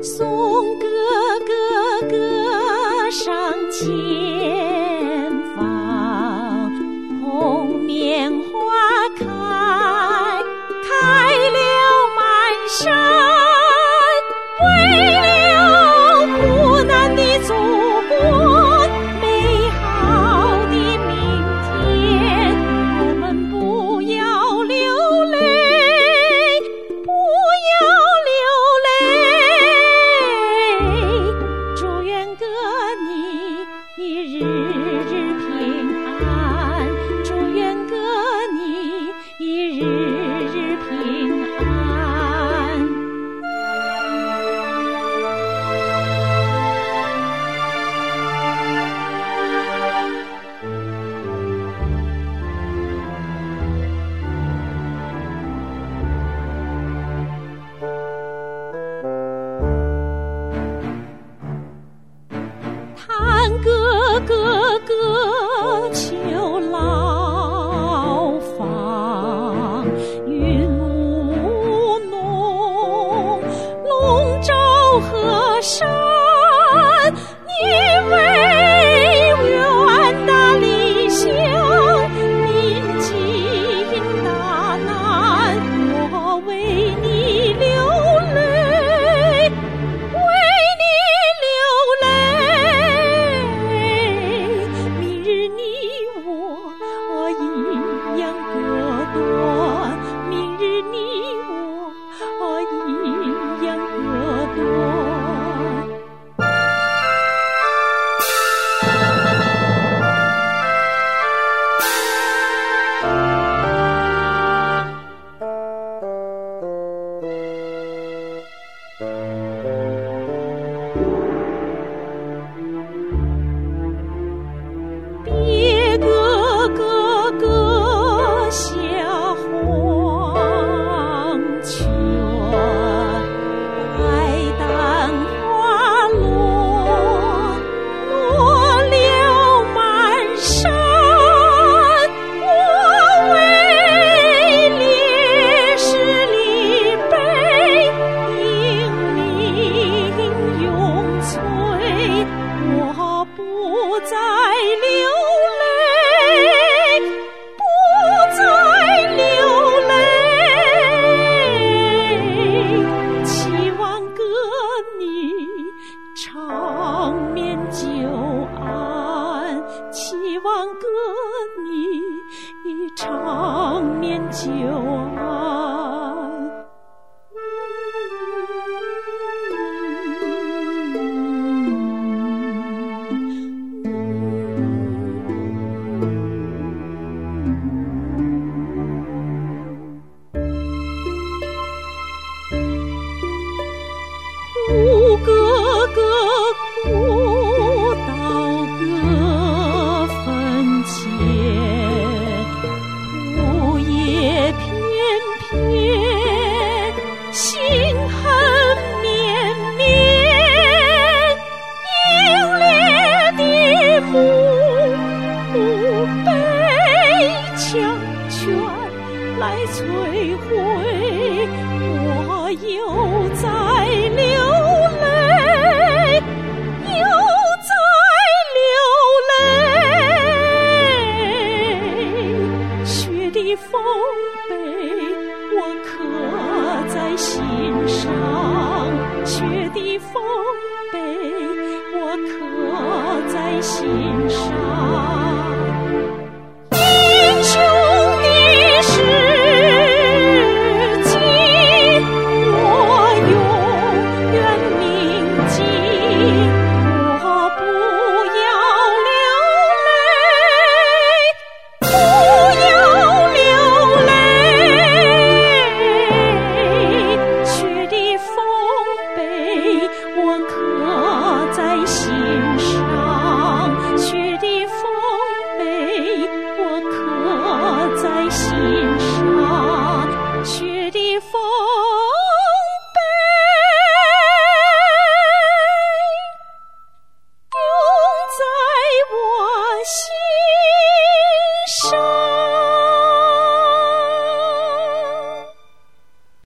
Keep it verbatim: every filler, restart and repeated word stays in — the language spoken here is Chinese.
颂歌歌歌上前方，红棉花开，开了满山。为了苦难的祖国，美好的明天，我们不要流泪，不要流泪。祝愿歌你日日平安，祝愿歌你日日平安。弹歌歌歌秋老房，云雾浓，笼罩河山。你为远大理想历尽大难，我为你流泪，为你流泪。明日你我一样歌断，明日你我一样歌断。别歌歌歌下黄泉，白丹花落，落了满山。我为烈士立碑，英名永垂。我不再流泪，不再流泪。期望歌你长眠久安，期望歌你长眠久安。胡歌歌舞蹈歌坟前，午夜翩翩，心恨绵绵。英烈的墓被强权来摧毁，我又在流泪，又在流泪。雪的丰碑我刻在心上，雪的丰碑我刻在心上。英雄的事迹我永远铭记，我不要流泪，不要流泪。雪的丰碑我刻在心上，雪的丰碑我刻在心上，雪的丰